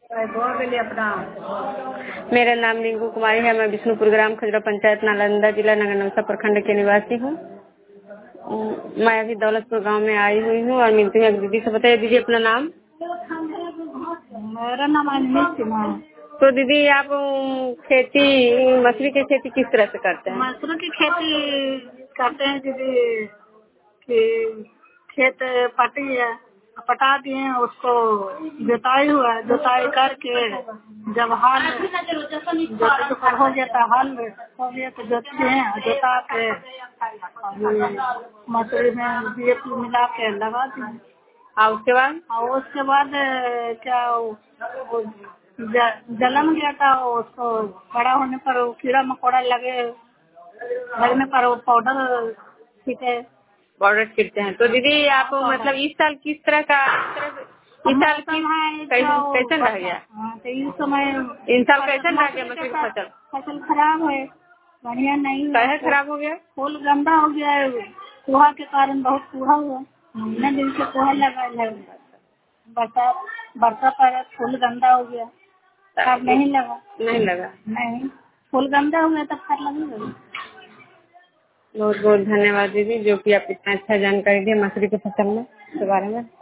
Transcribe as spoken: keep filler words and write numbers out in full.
मेरा नाम रिंकू कुमारी है। मैं विष्णुपुर ग्राम खजरा पंचायत नालंदा जिला नगरनौसा प्रखंड के निवासी हूँ। मैं अभी दौलतपुर गांव में आई हुई हूँ और मिलती हूँ दीदी से। बताइए दीदी अपना नाम। मेरा नाम अजमेर सिन्हा है। तो दीदी आप खेती मछली की खेती किस तरह से करते हैं? मछली की खेती करते हैं दीदी कि खेत पटी है, पटा दिए, उसको जोताई हुआ है, जोताई करके जब हाल जोते हो जाता हाल हो गया तो जोतते हैं, जोता के मछली में बी ए पी मिला के लगा दिए। और उसके बाद और उसके बाद क्या वो जलन गया था, उसको बड़ा होने पर कीड़ा मकोड़ा लगे लगने पर वो पाउडर छीटे पाउडर छिड़ते हैं। तो दीदी आप मतलब इस साल किस तरह का इस साल की कैसन रह गया? तो इस समय इन साल कैसन रह गया मछली की फसल? फसल खराब है, बढ़िया नहीं है। कैसे खराब हो गया? फूल गंदा हो गया है, कुहा के कारण बहुत कुहा हुआ, महीने दिन से कुहा लगा है। बरसात बरसात पर फूल गंदा हो गया, फल नहीं लगा। नहीं लगा नहीं फूल गंदा हो गया तब फल लगेगा। बहुत बहुत धन्यवाद दीदी, जो कि आप इतना अच्छा जानकारी दी मछली की फसल में के बारे में।